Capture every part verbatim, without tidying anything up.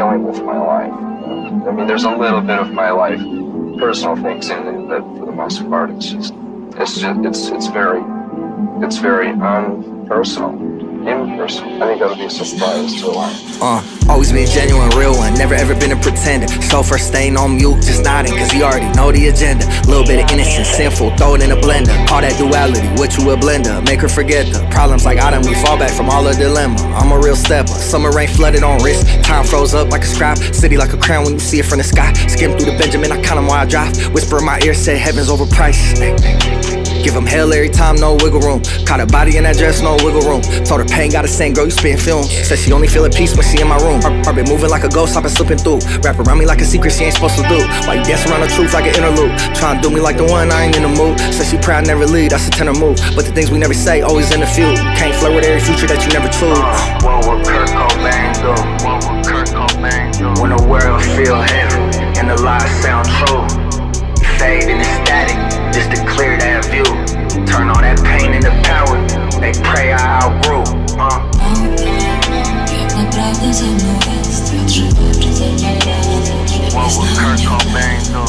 dealing with my life. I mean, there's a little bit of my life, personal things in it, but for the most part, it's just, it's just, it's, it's very, it's very unpersonal, impersonal. I think that'll be a surprise to a lot. Uh, always been genuine, real one, never ever been a pretender. So first staying on mute, just nodding, cause you already know the agenda. Little bit of innocence, sinful, throw it in a blender. All that duality, what you a blender, make her forget the problems like Adam, we fall back from all the dilemma. I'm a real stepper, summer rain flooded on wrist. Time froze up like a scribe, city like a crown when you see it from the sky. Skim through the Benjamin, I count them while I drive. Whisper in my ear, say heaven's overpriced. Give him hell every time, no wiggle room. Caught her body in that dress, no wiggle room. Told her pain got a saying, girl, you spitting film. Said she only feel at peace when she in my room. I've been moving like a ghost, I've been slipping through. Wrap around me like a secret she ain't supposed to do. While you dance around the truth like an interlude. Trying to do me like the one, I ain't in the mood. Said she proud, never lead, that's a tenor move. But the things we never say, always in the feud. Can't flirt with every future that you never choose. uh, What would Kurt Cobain do? What would Kurt Cobain do? When the world feel heavy and the lies sound true. Fade in the static, just to clear that view. Turn all that pain into power. They pray I outgrew. Uh. What would Kurt Cobain do?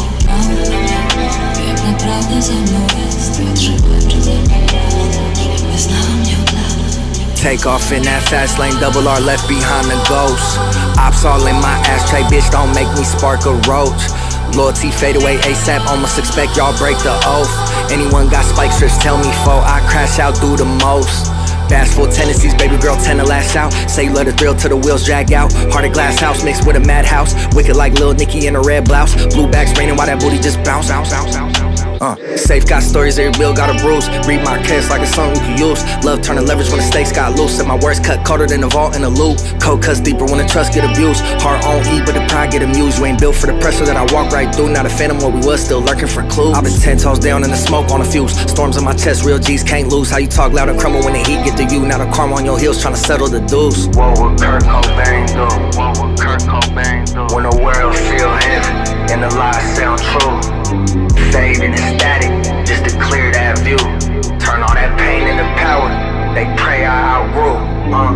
Take off in that fast lane, double R left behind the ghost. Ops all in my ashtray, bitch, don't make me spark a roach. Loyalty fade away ASAP, almost expect y'all break the oath. Anyone got spike strips, tell me foe, I crash out, do the most. Bashful tendencies, baby girl tend to lash out. Say you love the thrill till the wheels drag out. Heart of glass house mixed with a madhouse. Wicked like Lil Nicky in a red blouse. Blue bags raining while that booty just bounce, bounce, bounce, bounce. Uh, safe got stories, every bill got a bruise. Read my case like it's something you can use. Love turning leverage when the stakes got loose. And my words cut colder than the vault in the loop. Code cuts deeper when the trust get abused. Heart on E but the pride get amused. You ain't built for the pressure that I walk right through. Not a phantom what we was, still lurking for clues. I've been ten toes down in the smoke on a fuse. Storms in my chest, real G's can't lose. How you talk loud and crumble when the heat get to you. Now the karma on your heels trying to settle the dues. What would Kurt Cobain do? What would Kurt Cobain do? When the world feel heavy and the lies sound true. Fade in the static, just to clear that view. Turn all that pain into power. They pray I outgrew. Uh.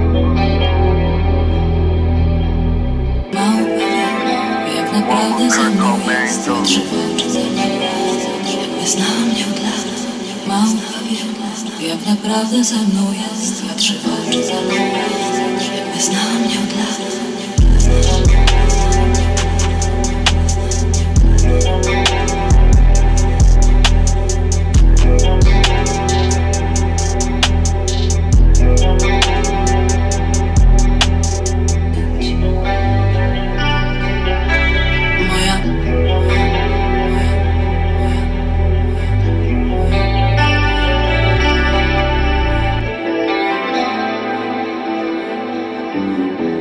What would Kurt Cobain do? Jak naprawdę ze mną jest, jak trzy walczy ze mną, jakby znała mnie od lat. Thank you.